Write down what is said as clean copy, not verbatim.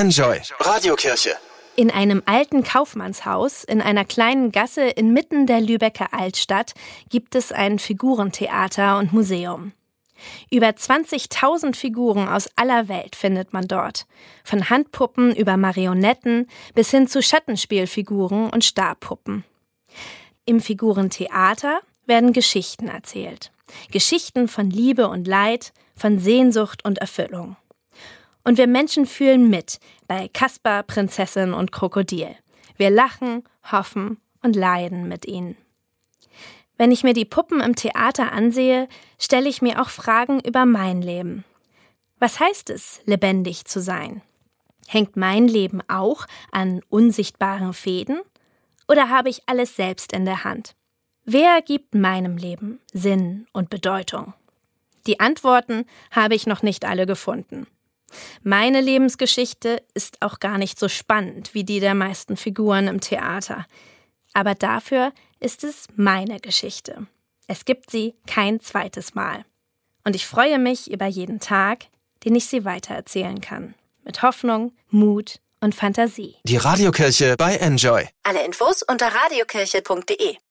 Enjoy Radiokirche. In einem alten Kaufmannshaus in einer kleinen Gasse inmitten der Lübecker Altstadt gibt es ein Figurentheater und Museum. Über 20.000 Figuren aus aller Welt findet man dort. Von Handpuppen über Marionetten bis hin zu Schattenspielfiguren und Stabpuppen. Im Figurentheater werden Geschichten erzählt. Geschichten von Liebe und Leid, von Sehnsucht und Erfüllung. Und wir Menschen fühlen mit bei Kasper, Prinzessin und Krokodil. Wir lachen, hoffen und leiden mit ihnen. Wenn ich mir die Puppen im Theater ansehe, stelle ich mir auch Fragen über mein Leben. Was heißt es, lebendig zu sein? Hängt mein Leben auch an unsichtbaren Fäden? Oder habe ich alles selbst in der Hand? Wer gibt meinem Leben Sinn und Bedeutung? Die Antworten habe ich noch nicht alle gefunden. Meine Lebensgeschichte ist auch gar nicht so spannend wie die der meisten Figuren im Theater. Aber dafür ist es meine Geschichte. Es gibt sie kein zweites Mal. Und ich freue mich über jeden Tag, den ich sie weitererzählen kann. Mit Hoffnung, Mut und Fantasie. Die Radiokirche bei Enjoy. Alle Infos unter radiokirche.de.